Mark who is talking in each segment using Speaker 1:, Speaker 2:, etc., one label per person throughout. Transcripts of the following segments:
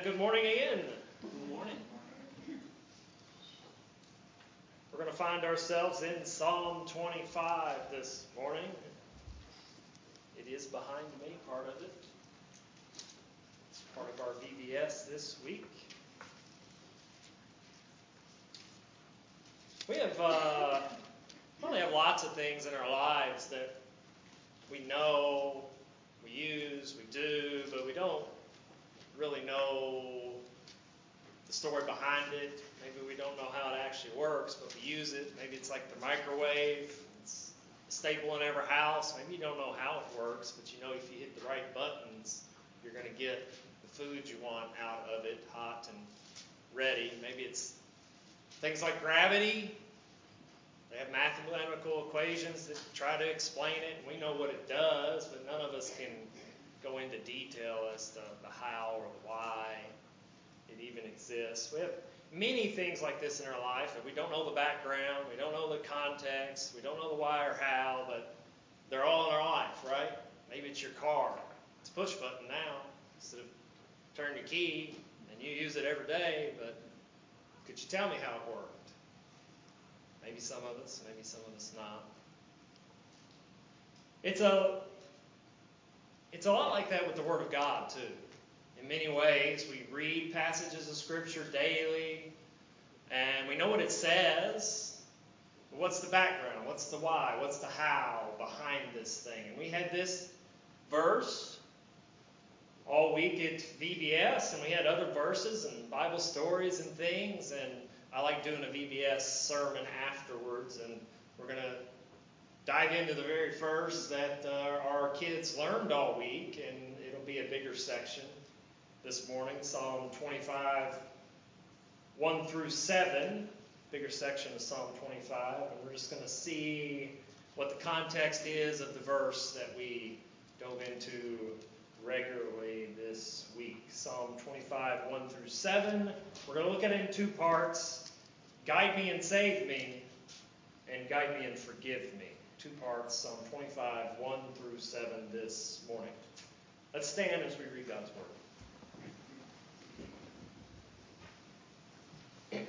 Speaker 1: good morning again.
Speaker 2: Good morning.
Speaker 1: We're going to find ourselves in Psalm 25 this morning. It is behind me, part of it. It's part of our VBS this week. We probably have lots of things in our lives that we know, we use, we do, but we don't really know the story behind it. Maybe we don't know how it actually works, but we use it. Maybe it's like the microwave. It's a staple in every house. Maybe you don't know how it works, but you know if you hit the right buttons, you're going to get the food you want out of it, hot and ready. Maybe it's things like gravity. They have mathematical equations that try to explain it. We know what it does, but none of us can go into detail as to the how or the why it even exists. We have many things like this in our life that we don't know the background, we don't know the context, we don't know the why or how, but they're all in our life, right? Maybe it's your car. It's a push button now instead of turn your key, and you use it every day, but could you tell me how it worked? Maybe some of us not. It's a lot like that with the Word of God, too. In many ways, we read passages of Scripture daily, and we know what it says, but what's the background? What's the why? What's the how behind this thing? And we had this verse all week at VBS, and we had other verses and Bible stories and things, and I like doing a VBS sermon afterwards, and we're going to dive into the very first that our kids learned all week, and it'll be a bigger section this morning, Psalm 25, 1 through 7, bigger section of Psalm 25, and we're just going to see what the context is of the verse that we dove into regularly this week. Psalm 25, 1 through 7. We're going to look at it in two parts. Guide me and save me, and guide me and forgive me. Two parts, Psalm 25, 1 through 7 this morning. Let's stand as we read God's Word.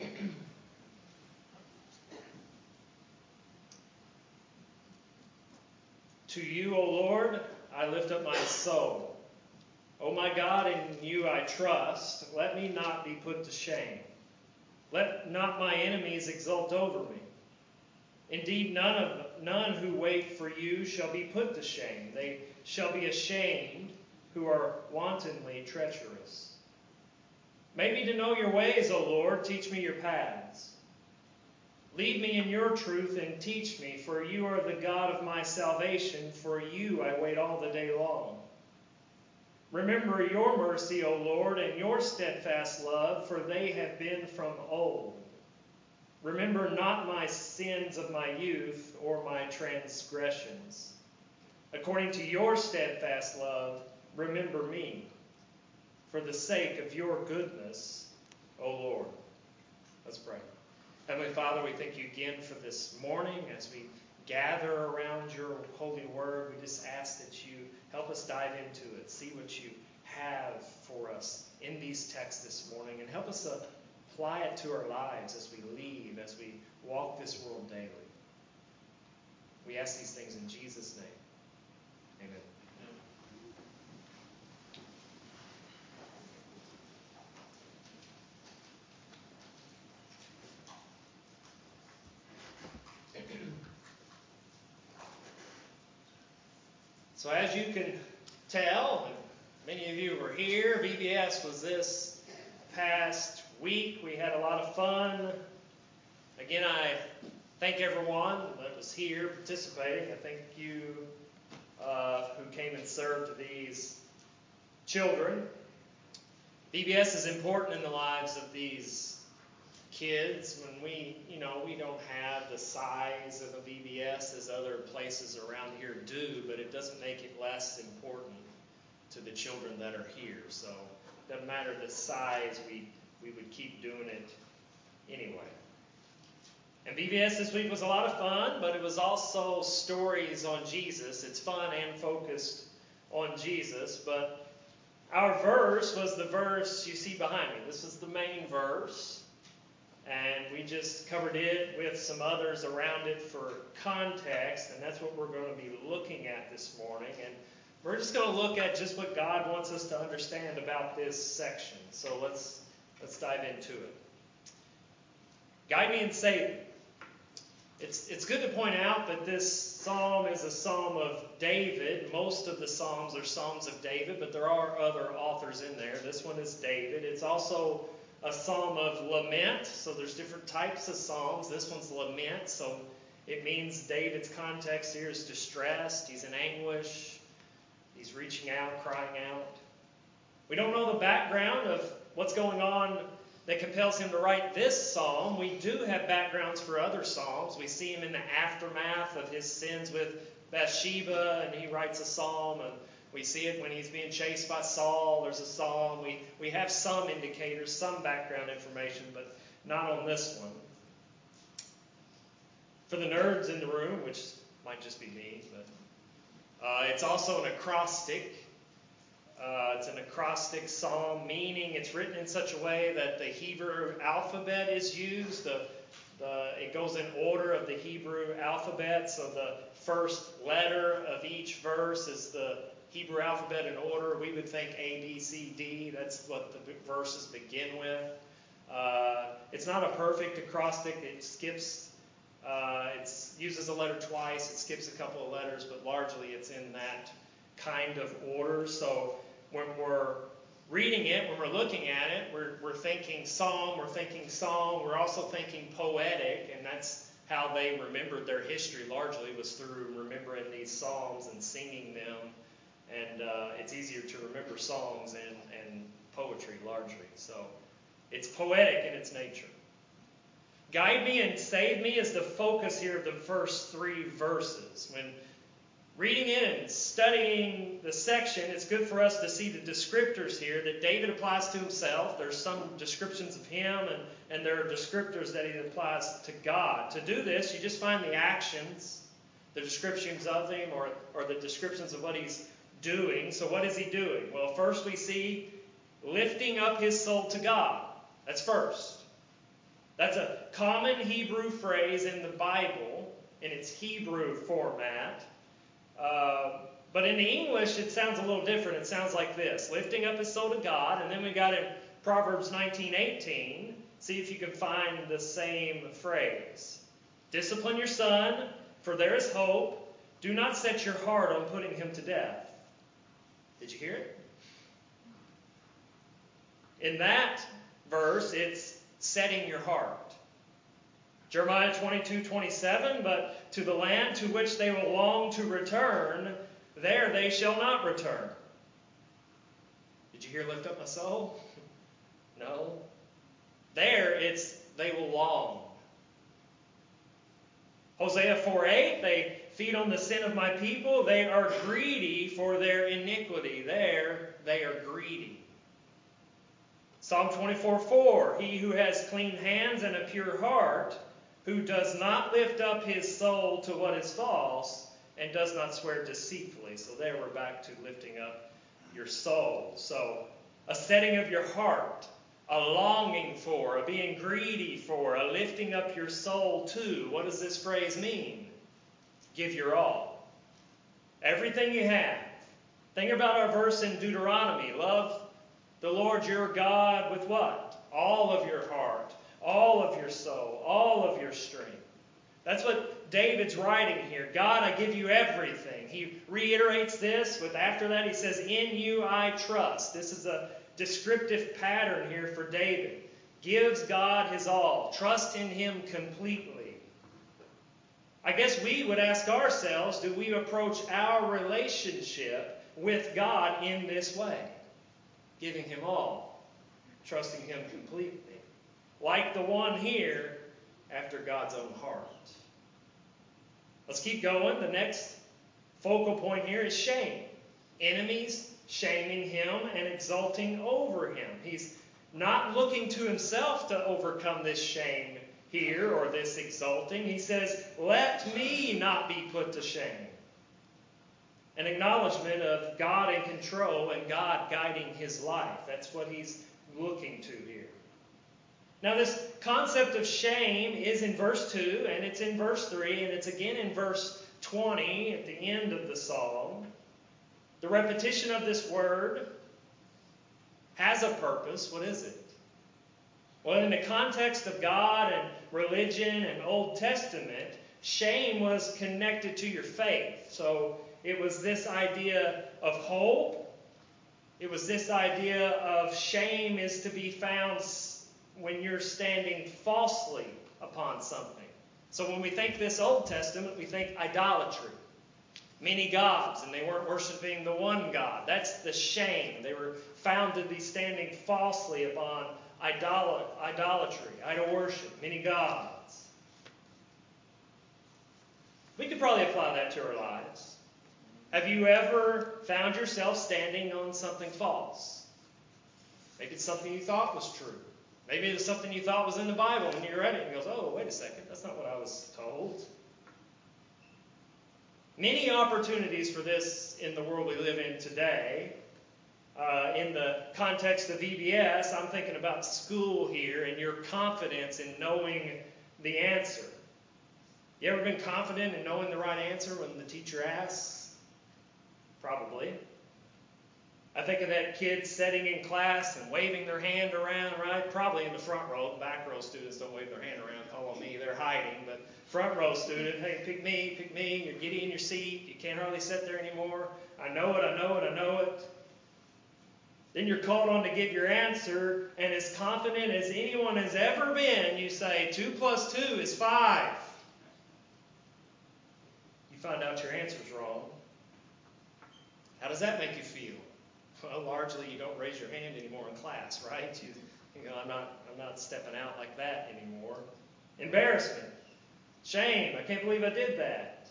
Speaker 1: To you, O Lord, I lift up my soul. O my God, in you I trust. Let me not be put to shame. Let not my enemies exult over me. Indeed, none who wait for you shall be put to shame. They shall be ashamed who are wantonly treacherous. Make me to know your ways, O Lord. Teach me your paths. Lead me in your truth and teach me, for you are the God of my salvation. For you I wait all the day long. Remember your mercy, O Lord, and your steadfast love, for they have been from old. Remember not my sins of my youth or my transgressions. According to your steadfast love, remember me, for the sake of your goodness, O Lord. Let's pray. Heavenly Father, we thank you again for this morning as we gather around your holy word. We just ask that you help us dive into it, see what you have for us in these texts this morning, and help us apply it to our lives as we leave, as we walk this world daily. We ask these things in Jesus' name. Amen. So as you can tell, and many of you were here, VBS was this past week. We had a lot of fun. Again, I thank everyone that was here participating. I thank you who came and served these children. VBS is important in the lives of these kids. When we don't have the size of a VBS as other places around here do, but it doesn't make it less important to the children that are here. So it doesn't matter the size, we would keep doing it anyway. And VBS this week was a lot of fun, but it was also stories on Jesus. It's fun and focused on Jesus, but Our verse was the verse you see behind me. This is the main verse. And we just covered it with some others around it for context. And that's what we're going to be looking at this morning. And we're just going to look at just what God wants us to understand about this section. So let's dive into it. Guide me and save me. It's good to point out that this psalm is a psalm of David. Most of the psalms are psalms of David, but there are other authors in there. This one is David. It's also a psalm of lament. So there's different types of psalms. This one's lament. So it means David's context here is distressed. He's in anguish. He's reaching out, crying out. We don't know the background of what's going on that compels him to write this psalm. We do have backgrounds for other psalms. We see him in the aftermath of his sins with Bathsheba, and he writes a psalm. And we see it when he's being chased by Saul. There's a psalm. We have some indicators, some background information, but not on this one. For the nerds in the room, which might just be me, but it's also an acrostic. It's an acrostic psalm, meaning it's written in such a way that the Hebrew alphabet is used. It goes in order of the Hebrew alphabet, so the first letter of each verse is the Hebrew alphabet in order. We would think A, B, C, D. That's what the verses begin with. It's not a perfect acrostic. It skips. It uses a letter twice. It skips a couple of letters, but largely it's in that kind of order. So when we're reading it, when we're looking at it, we're thinking psalm, we're thinking song, we're also thinking poetic, and that's how they remembered their history largely, was through remembering these psalms and singing them. And it's easier to remember songs and poetry largely. So it's poetic in its nature. Guide me and save me is the focus here of the first three verses. When reading it and studying the section, it's good for us to see the descriptors here that David applies to himself. There's some descriptions of him, and there are descriptors that he applies to God. To do this, you just find the actions, the descriptions of him, or the descriptions of what he's doing. So what is he doing? Well, first we see lifting up his soul to God. That's first. That's a common Hebrew phrase in the Bible, in its Hebrew format. But in the English, it sounds a little different. It sounds like this: lifting up his soul to God. And then we got in Proverbs 19:18. See if you can find the same phrase. Discipline your son, for there is hope. Do not set your heart on putting him to death. Did you hear it? In that verse, it's setting your heart. Jeremiah 22:27, but to the land to which they will long to return, there they shall not return. Did you hear lift up my soul? No. There it's they will long. Hosea 4:8, they feed on the sin of my people. They are greedy for their iniquity. There they are greedy. Psalm 24:4, he who has clean hands and a pure heart, who does not lift up his soul to what is false, and does not swear deceitfully. So there we're back to lifting up your soul. So a setting of your heart, a longing for, a being greedy for, a lifting up your soul to. What does this phrase mean? Give your all. Everything you have. Think about our verse in Deuteronomy. Love the Lord your God with what? All of your heart, all of your soul, all of your strength. That's what David's writing here. God, I give you everything. He reiterates this with, after that he says, in you I trust. This is a descriptive pattern here for David. Gives God his all. Trust in him completely. I guess we would ask ourselves, do we approach our relationship with God in this way? Giving him all. Trusting him completely. Like the one here, after God's own heart. Let's keep going. The next focal point here is shame. Enemies shaming him and exulting over him. He's not looking to himself to overcome this shame here or this exulting. He says, let me not be put to shame. An acknowledgement of God in control and God guiding his life. That's what he's looking to here. Now this concept of shame is in verse 2, and it's in verse 3, and it's again in verse 20 at the end of the psalm. The repetition of this word has a purpose. What is it? Well, in the context of God and religion and Old Testament, shame was connected to your faith. So it was this idea of hope. It was this idea of shame is to be found when you're standing falsely upon something. So when we think this Old Testament, we think idolatry. Many gods, and they weren't worshiping the one God. That's the shame. They were found to be standing falsely upon idolatry, idol worship, many gods. We could probably apply that to our lives. Have you ever found yourself standing on something false? Maybe it's something you thought was true. Maybe it's something you thought was in the Bible, and you read it and goes, oh, wait a second, that's not what I was told. Many opportunities for this in the world we live in today. In the context of VBS, I'm thinking about school here and your confidence in knowing the answer. You ever been confident in knowing the right answer when the teacher asks? Probably. I think of that kid sitting in class and waving their hand around, right? Probably in the front row. The back row students don't wave their hand around, call on me, they're hiding. But front row student, hey, pick me, you're giddy in your seat, you can't hardly sit there anymore. I know it. Then you're called on to give your answer, and as confident as anyone has ever been, you say, 2 plus 2 is 5. You find out your answer's wrong. How does that make you feel? Well, largely you don't raise your hand anymore in class, right? I'm not stepping out like that anymore. Embarrassment. Shame. I can't believe I did that.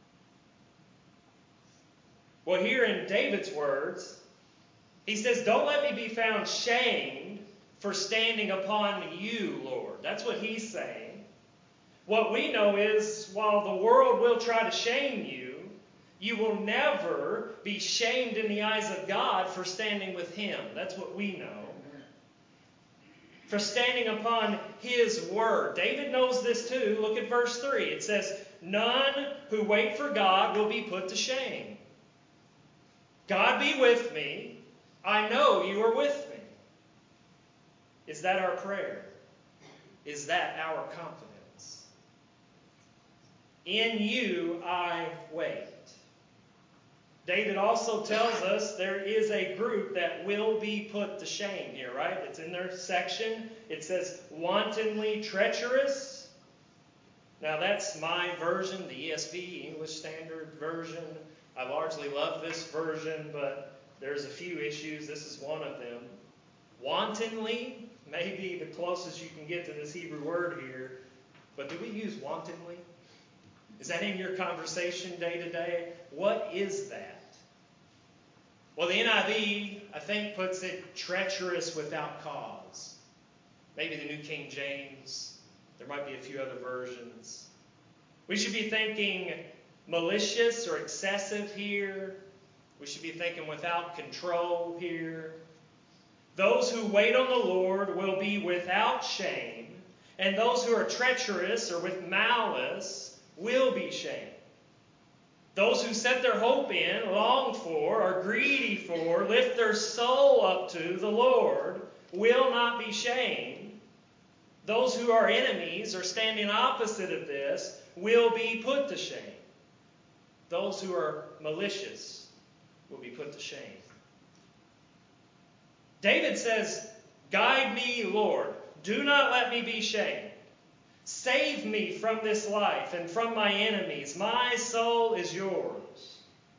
Speaker 1: Well, here in David's words, he says, don't let me be found shamed for standing upon you, Lord. That's what he's saying. What we know is, while the world will try to shame you, you will never be shamed in the eyes of God for standing with him. That's what we know. For standing upon his word. David knows this too. Look at verse 3. It says, none who wait for God will be put to shame. God be with me. I know you are with me. Is that our prayer? Is that our confidence? In you I wait. David also tells us there is a group that will be put to shame here, right? It's in their section. It says, wantonly treacherous. Now that's my version, the ESV, English Standard Version. I largely love this version, but there's a few issues. This is one of them. Wantonly may be the closest you can get to this Hebrew word here. But do we use wantonly? Is that in your conversation day to day? What is that? Well, the NIV, I think, puts it treacherous without cause. Maybe the New King James. There might be a few other versions. We should be thinking malicious or excessive here. We should be thinking without control here. Those who wait on the Lord will be without shame, and those who are treacherous or with malice will be shamed. Those who set their hope in, long for, are greedy for, lift their soul up to the Lord, will not be shamed. Those who are enemies or standing opposite of this will be put to shame. Those who are malicious will be put to shame. David says, guide me, Lord. Do not let me be shamed. Save me from this life and from my enemies. My soul is yours.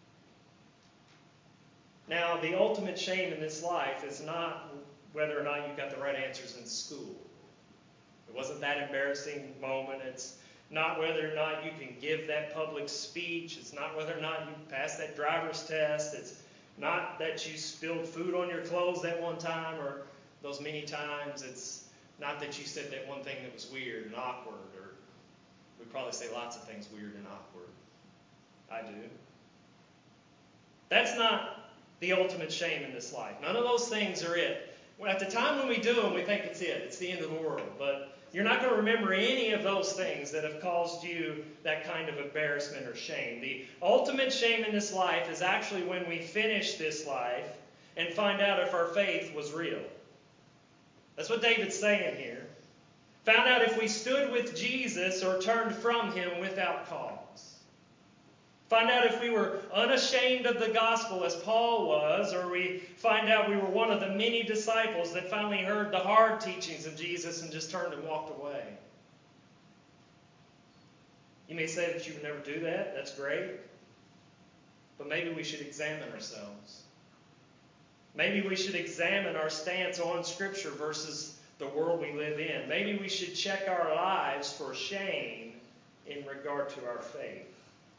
Speaker 1: Now, the ultimate shame in this life is not whether or not you got the right answers in school. It wasn't that embarrassing moment. It's not whether or not you can give that public speech. It's not whether or not you pass that driver's test. It's not that you spilled food on your clothes that one time or those many times. It's not that you said that one thing that was weird and awkward, or we probably say lots of things weird and awkward. I do. That's not the ultimate shame in this life. None of those things are it. At the time when we do them, we think it's it. It's the end of the world. But you're not going to remember any of those things that have caused you that kind of embarrassment or shame. The ultimate shame in this life is actually when we finish this life and find out if our faith was real. That's what David's saying here. Found out if we stood with Jesus or turned from him without cause. Find out if we were unashamed of the gospel as Paul was, or we find out we were one of the many disciples that finally heard the hard teachings of Jesus and just turned and walked away. You may say that you would never do that. That's great. But maybe we should examine ourselves. Maybe we should examine our stance on Scripture versus the world we live in. Maybe we should check our lives for shame in regard to our faith.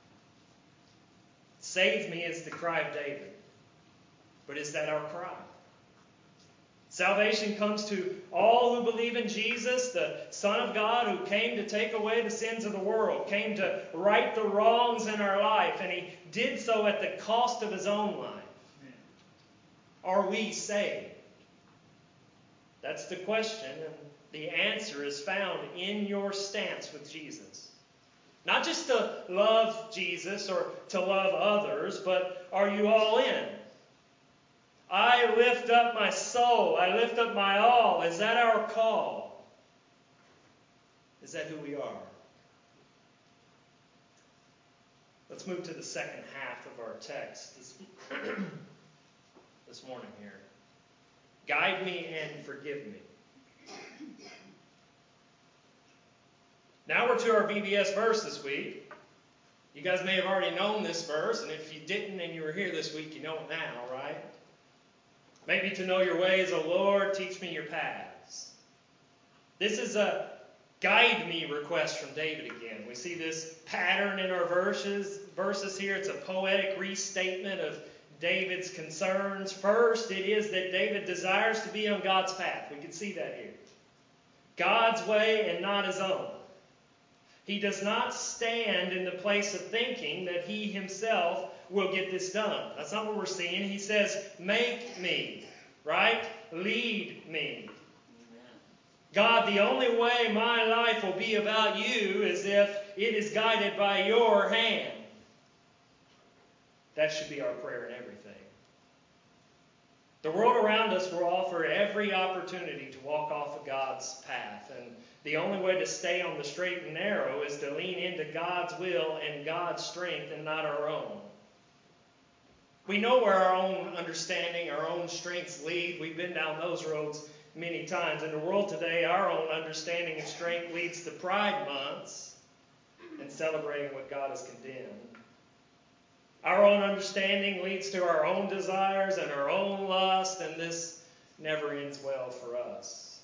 Speaker 1: Save me is the cry of David. But is that our cry? Salvation comes to all who believe in Jesus, the Son of God, who came to take away the sins of the world, came to right the wrongs in our life, and he did so at the cost of his own life. Are we saved? That's the question, and the answer is found in your stance with Jesus. Not just to love Jesus or to love others, but are you all in? I lift up my soul. I lift up my all. Is that our call? Is that who we are? Let's move to the second half of our text this morning here. Guide me and forgive me. Now we're to our VBS verse this week. You guys may have already known this verse, and if you didn't and you were here this week, you know it now, right? Maybe to know your ways, O Lord, teach me your paths. This is a guide me request from David again. We see this pattern in our verses here. It's a poetic restatement of David's concerns. First, it is that David desires to be on God's path. We can see that here. God's way and not his own. He does not stand in the place of thinking that he himself will get this done. That's not what we're seeing. He says, make me, right? Lead me. Amen. God, the only way my life will be about you is if it is guided by your hand. That should be our prayer in everything. The world around us will offer every opportunity to walk off of God's path. And the only way to stay on the straight and narrow is to lean into God's will and God's strength and not our own. We know where our own understanding, our own strengths lead. We've been down those roads many times. In the world today, our own understanding and strength leads to Pride Months and celebrating what God has condemned. Our own understanding leads to our own desires and our own lust, and this never ends well for us.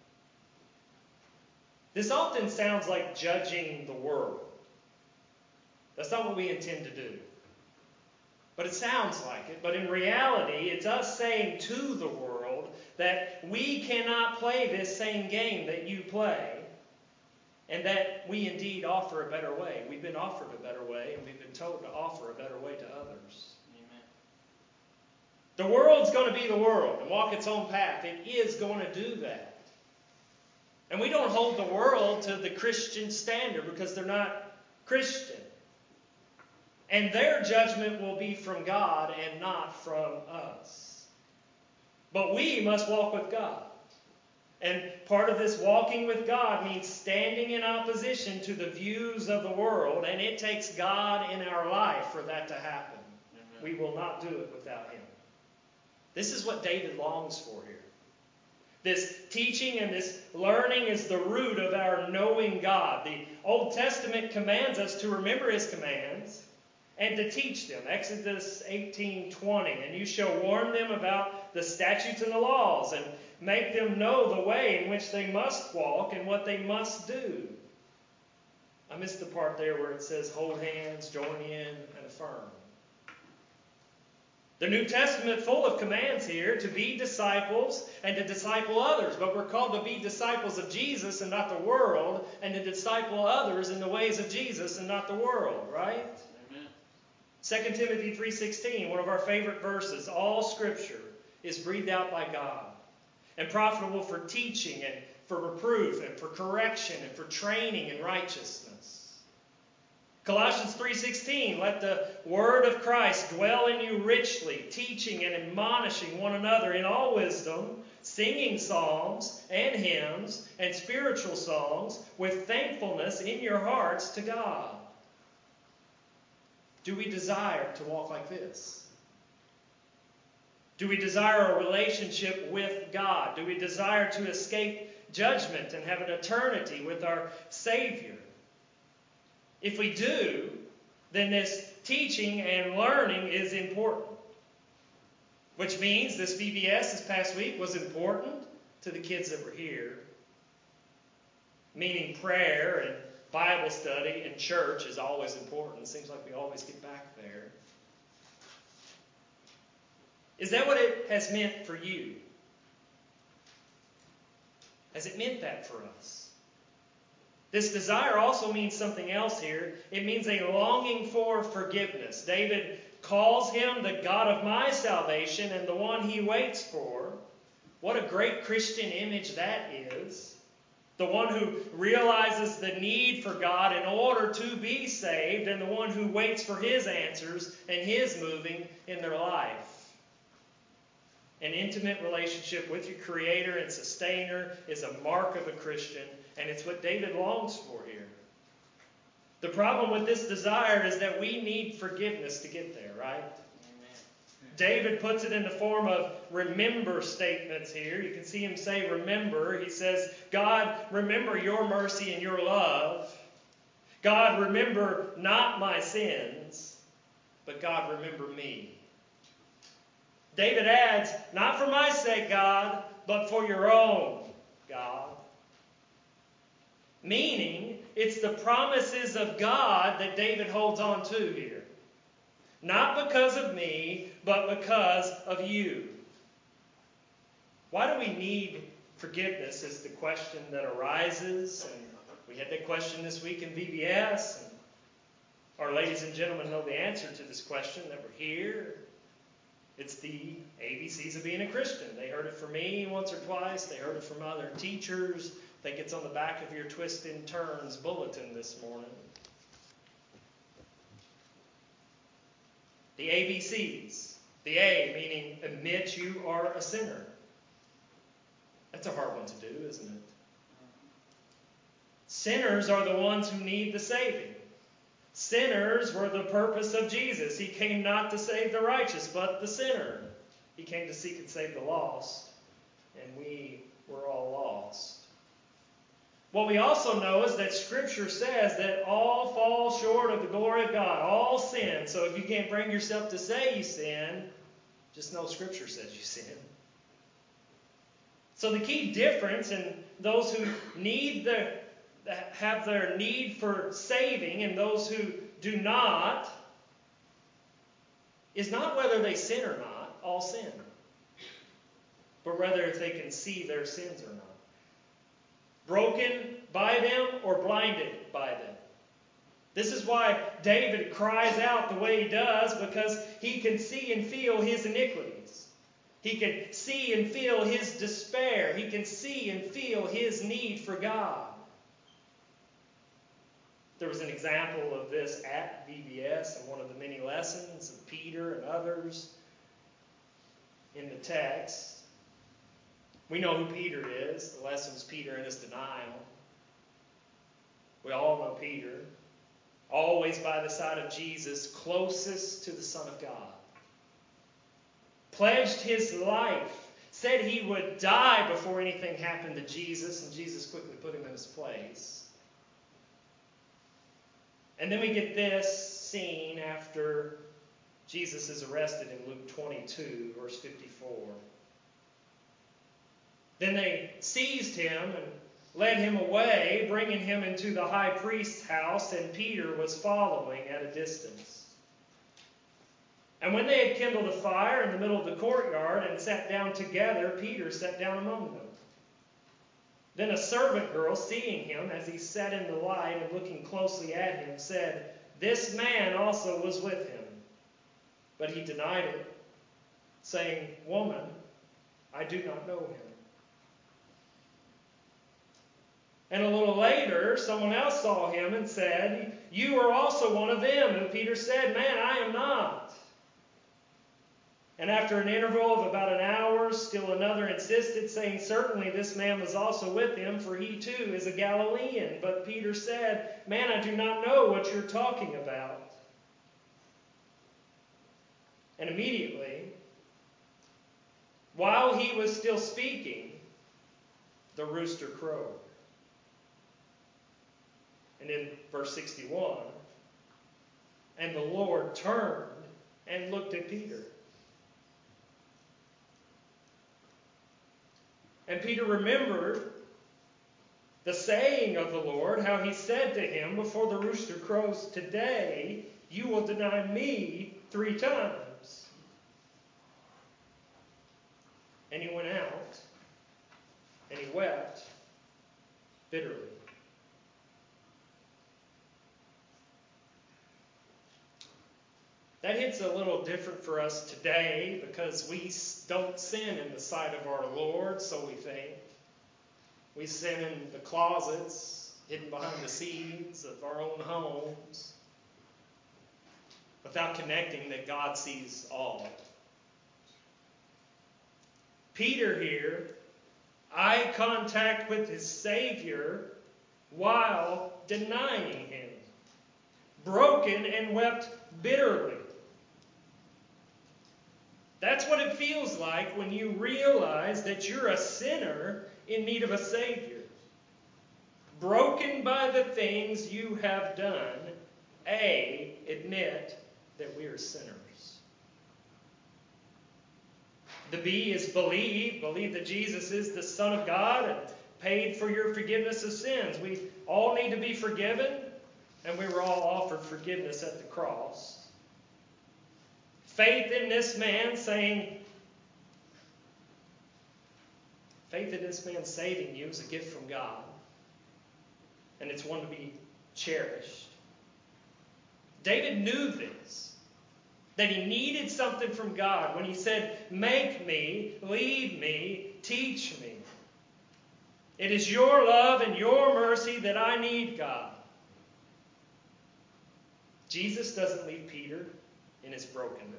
Speaker 1: This often sounds like judging the world. That's not what we intend to do. But it sounds like it. But in reality, it's us saying to the world that we cannot play this same game that you play, and that we indeed offer a better way. We've been offered a better way, and we've been told to offer a better way to others. Amen. The world's going to be the world and walk its own path. It is going to do that. And we don't hold the world to the Christian standard because they're not Christian. And their judgment will be from God and not from us. But we must walk with God. And part of this walking with God means standing in opposition to the views of the world, and it takes God in our life for that to happen. Amen. We will not do it without Him. This is what David longs for here. This teaching and this learning is the root of our knowing God. The Old Testament commands us to remember His commands and to teach them. Exodus 18:20, and you shall warn them about the statutes and the laws, and make them know the way in which they must walk and what they must do. I missed the part there where it says hold hands, join in, and affirm. The New Testament full of commands here to be disciples and to disciple others. But we're called to be disciples of Jesus and not the world, and to disciple others in the ways of Jesus and not the world, right? Amen. 2 Timothy 3:16, one of our favorite verses, all Scripture is breathed out by God and profitable for teaching and for reproof and for correction and for training in righteousness. Colossians 3:16, let the word of Christ dwell in you richly, teaching and admonishing one another in all wisdom, singing psalms and hymns and spiritual songs with thankfulness in your hearts to God. Do we desire to walk like this? Do we desire a relationship with God? Do we desire to escape judgment and have an eternity with our Savior? If we do, then this teaching and learning is important. Which means this VBS this past week was important to the kids that were here. Meaning prayer and Bible study and church is always important. It seems like we always get back there. Is that what it has meant for you? Has it meant that for us? This desire also means something else here. It means a longing for forgiveness. David calls him the God of my salvation and the one he waits for. What a great Christian image that is. The one who realizes the need for God in order to be saved, and the one who waits for His answers and His moving in their life. An intimate relationship with your Creator and Sustainer is a mark of a Christian, and it's what David longs for here. The problem with this desire is that we need forgiveness to get there, right? David puts it in the form of remember statements here. You can see him say remember. He says, God, remember your mercy and your love. God, remember not my sins, but God, remember me. David adds, not for my sake, God, but for your own, God. Meaning, it's the promises of God that David holds on to here. Not because of me, but because of you. Why do we need forgiveness is the question that arises. And we had that question this week in VBS. And our ladies and gentlemen know the answer to this question that were here. It's the ABCs of being a Christian. They heard it from me once or twice. They heard it from other teachers. I think it's on the back of your Twist and Turns bulletin this morning. The ABCs. The A meaning admit you are a sinner. That's a hard one to do, isn't it? Sinners are the ones who need the saving. Sinners were the purpose of Jesus. He came not to save the righteous, but the sinner. He came to seek and save the lost, and we were all lost. What we also know is that Scripture says that all fall short of the glory of God. All sin. So if you can't bring yourself to say you sin, just know Scripture says you sin. So the key difference in those who have their need for saving and those who do not is not whether they sin or not. All sin. But rather if they can see their sins or not. Broken by them or blinded by them. This is why David cries out the way he does, because he can see and feel his iniquities. He can see and feel his despair. He can see and feel his need for God. There was an example of this at VBS in one of the many lessons of Peter and others in the text. We know who Peter is. The lesson was Peter and his denial. We all know Peter. Always by the side of Jesus, closest to the Son of God. Pledged his life. Said he would die before anything happened to Jesus, and Jesus quickly put him in his place. And then we get this scene after Jesus is arrested in Luke 22, verse 54. Then they seized him and led him away, bringing him into the high priest's house, and Peter was following at a distance. And when they had kindled a fire in the middle of the courtyard and sat down together, Peter sat down among them. Then a servant girl, seeing him as he sat in the light and looking closely at him, said, "This man also was with him." But he denied it, saying, Woman, I do not know him. And a little later, someone else saw him and said, You are also one of them. And Peter said, Man, I am not. And after an interval of about an hour, still another insisted, saying, Certainly this man was also with him, for he too is a Galilean. But Peter said, Man, I do not know what you're talking about. And immediately, while he was still speaking, the rooster crowed. And in verse 61, and the Lord turned and looked at Peter. And Peter remembered the saying of the Lord, how he said to him before the rooster crows, Today you will deny me 3 times. And he went out and he wept bitterly. That hits a little different for us today because we don't sin in the sight of our Lord, so we think. We sin in the closets, hidden behind the scenes of our own homes, without connecting that God sees all. Peter here, eye contact with his Savior while denying him. Broken and wept bitterly. That's what it feels like when you realize that you're a sinner in need of a Savior. Broken by the things you have done. Admit that we are sinners. The B is believe. Believe that Jesus is the Son of God and paid for your forgiveness of sins. We all need to be forgiven, and we were all offered forgiveness at the cross. Faith in this man saving you is a gift from God. And it's one to be cherished. David knew this. That he needed something from God when he said, Make me, lead me, teach me. It is your love and your mercy that I need, God. Jesus doesn't leave Peter in his brokenness.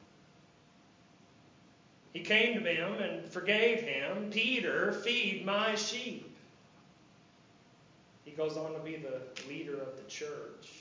Speaker 1: He came to him and forgave him. Peter, feed my sheep. He goes on to be the leader of the church.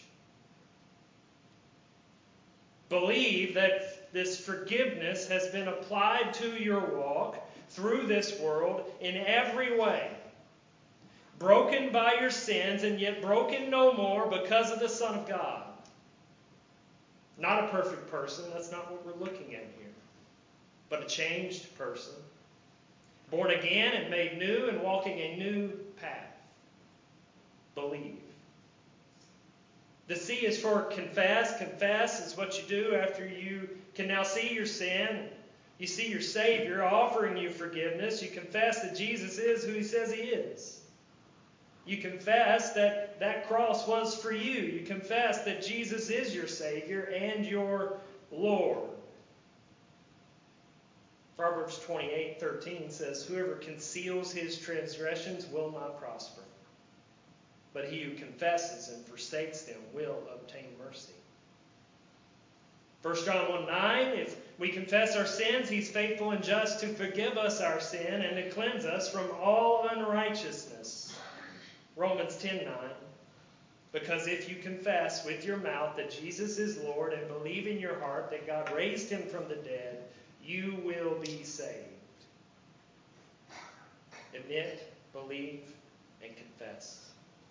Speaker 1: Believe that this forgiveness has been applied to your walk through this world in every way. Broken by your sins and yet broken no more because of the Son of God. Not a perfect person, that's not what we're looking at here. But a changed person. Born again and made new and walking a new path. Believe. The C is for confess. Confess is what you do after you can now see your sin. You see your Savior offering you forgiveness. You confess that Jesus is who He says He is. You confess that that cross was for you. You confess that Jesus is your Savior and your Lord. Proverbs 28:13 says, Whoever conceals his transgressions will not prosper. But he who confesses and forsakes them will obtain mercy. 1 John 1:9, if we confess our sins, He's faithful and just to forgive us our sin and to cleanse us from all unrighteousness. Romans 10:9, because if you confess with your mouth that Jesus is Lord and believe in your heart that God raised Him from the dead, you will be saved. Admit, believe, and confess.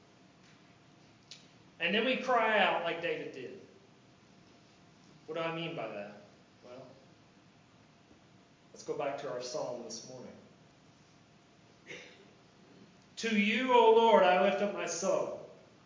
Speaker 1: And then we cry out like David did. What do I mean by that? Well, let's go back to our psalm this morning. To you, O Lord, I lift up my soul.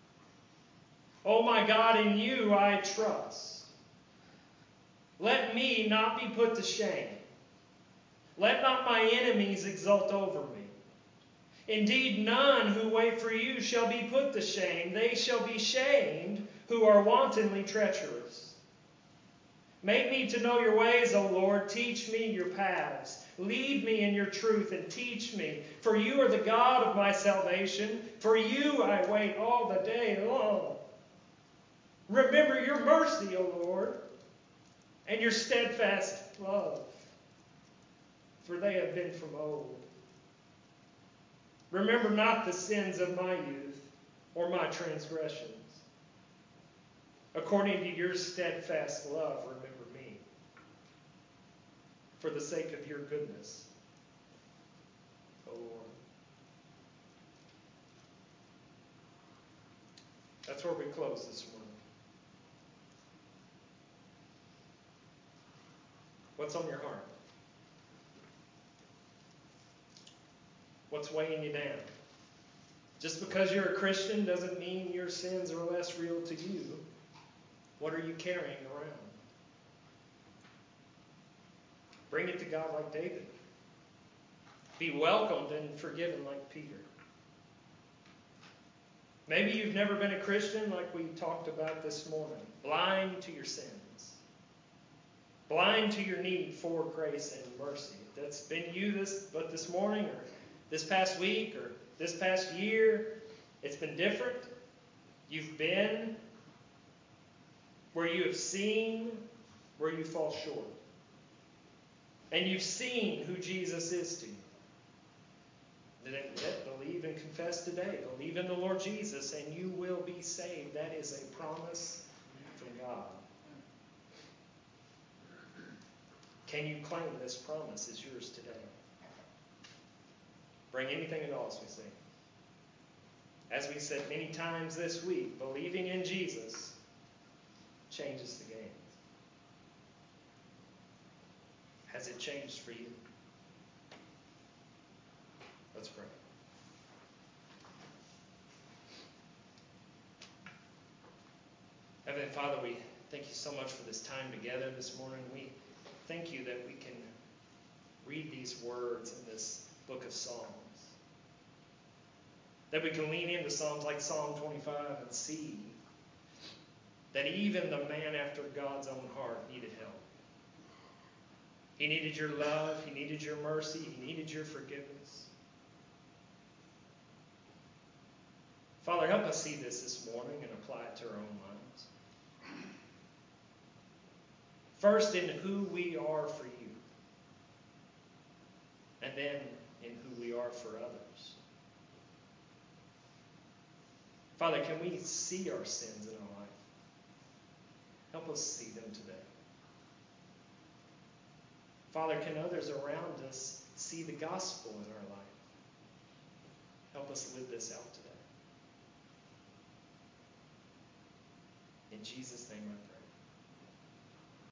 Speaker 1: O my God, in you I trust. Let me not be put to shame. Let not my enemies exult over me. Indeed, none who wait for you shall be put to shame. They shall be shamed who are wantonly treacherous. Make me to know your ways, O Lord. Teach me your paths. Lead me in your truth and teach me. For you are the God of my salvation. For you I wait all the day long. Remember your mercy, O Lord, and your steadfast love, for they have been from old. Remember not the sins of my youth or my transgressions. According to your steadfast love, remember me, for the sake of your goodness, O Lord. That's where we close this morning. What's on your heart? What's weighing you down? Just because you're a Christian doesn't mean your sins are less real to you. What are you carrying around? Bring it to God like David. Be welcomed and forgiven like Peter. Maybe you've never been a Christian like we talked about this morning. Blind to your sins. Blind to your need for grace and mercy. If that's been you this morning or this past week or this past year, it's been different. You've been where you have seen where you fall short. And you've seen who Jesus is to you. Then believe and confess today. Believe in the Lord Jesus and you will be saved. That is a promise from God. Can you claim this promise is yours today? Bring anything at all as we sing. As we said many times this week, believing in Jesus changes the game. Has it changed for you? Let's pray. Heavenly Father, we thank you so much for this time together this morning. We thank you that we can read these words in this book of Psalms. That we can lean into Psalms like Psalm 25 and see that even the man after God's own heart needed help. He needed your love. He needed your mercy. He needed your forgiveness. Father, help us see this morning and apply it to our own lives. First, in who we are for you. And then in who we are for others. Father, can we see our sins in our life? Help us see them today. Father, can others around us see the gospel in our life? Help us live this out today. In Jesus' name I pray.